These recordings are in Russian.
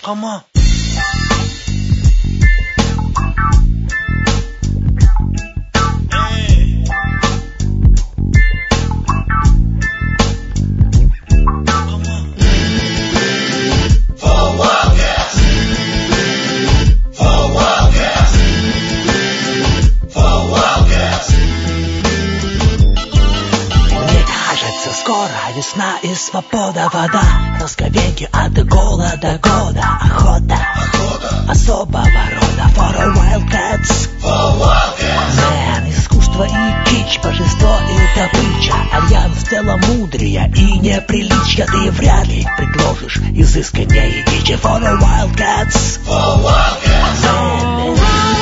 Come on. Весна и свобода, вода, розговеньки от голода, года, охота, особого рода. For a wildcats, man, искусство и кич, божество и добыча, альянс целомудрия и неприличия. Ты вряд ли предложишь изысканнее дичи. For a wildcats, man.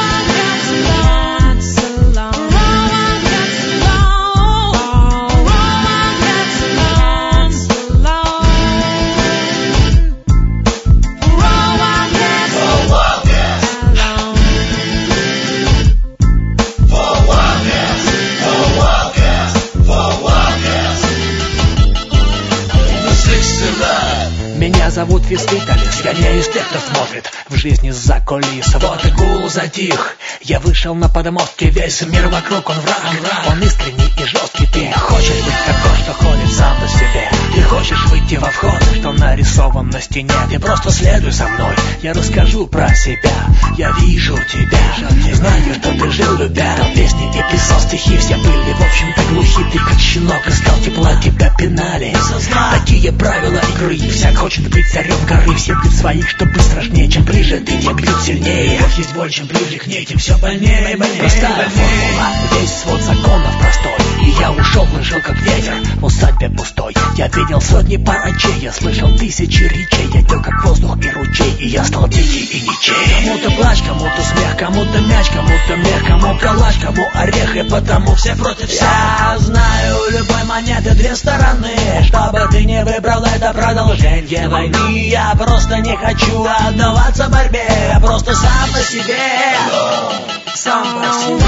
Меня зовут Виспиталис, я не из тех, кто смотрит в жизни за кулис. Вот и гул затих, я вышел на подмостки, весь мир вокруг, он враг. Он искренний и жесткий, ты хочешь быть такой, что ходит сам по себе. Ты хочешь выйти во вход, что нарисован на стене. Ты просто следуй за мной, я расскажу про себя. Я вижу тебя, знаю, что ты жил, любя песни и писал стихи. Все были, в общем-то, глухи. Ты как щенок искал тепла, тебя пинали. Такие правила игры, всяк хочет быть царем горы. Все бьют своих, что быть страшнее. Чем ближе ты, тем бьют сильнее. Любовь есть боль, чем ближе к ней, тем все больнее. Простая формула, весь свод законов простой. И я ушел, но жил как ветер в усадьбе пустой. Я видел сотни пар очей, я слышал тысячи речей. Я тек как воздух и ручей, и я стал дикий и ничей. Кому-то плач, кому-то смех, кому-то мяч, кому-то мех, кому калач, кому орех, и потому все против всех. Я знаю, у любой монеты две стороны. Чтобы ты не выбрал, это продолжение войны. Я просто не хочу отдаваться борьбе. Я просто сам по себе. Сам по себе.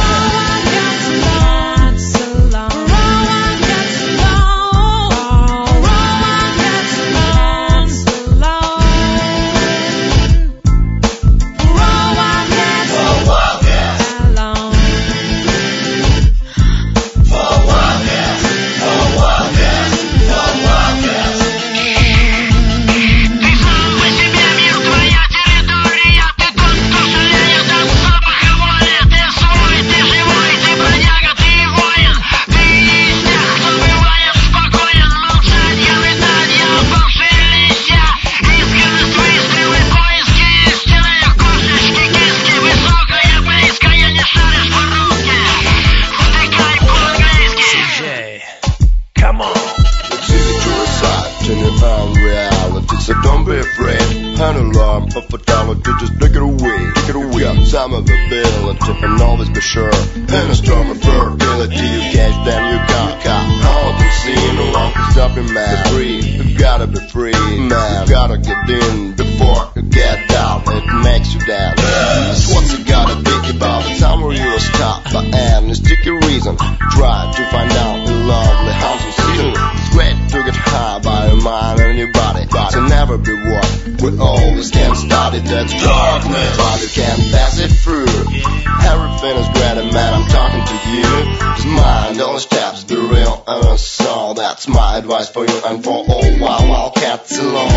So don't be afraid, an alarm of fatality, just take it away, take it away. Got some availability and always be sure. And a strong fertility, you catch them, you got all can see, no one can stop you, man. Free, you gotta be free, man. You gotta get in before you get out, it makes you down. That's what you gotta think about, the time where you'll stop by any sticky reason. Try to find out the lovely housing season. It's great to get high by your mind and your body. To never be what we always can start it. That's darkness, but you can't pass it through. Everything is great, and man, I'm talking to you. Just mind all the steps, be real and a soul. That's my advice for you and for all wildcats alone.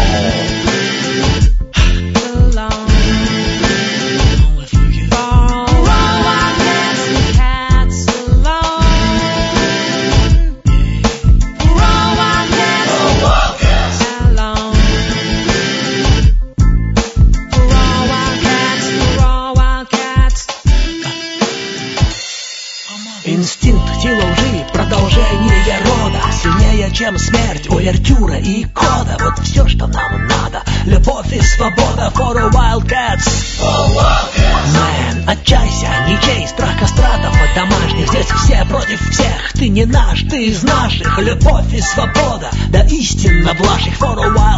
Инстинкт, сила лжи, продолжение рода. Сильнее, чем смерть, увертюра и кода. Вот все, что нам надо. Любовь и свобода. For a wildcats, man, отчайся, ничей, страх кастратов от домашних. Здесь все против всех. Ты не наш, ты из наших. Любовь и свобода, да истинно в ваших. For a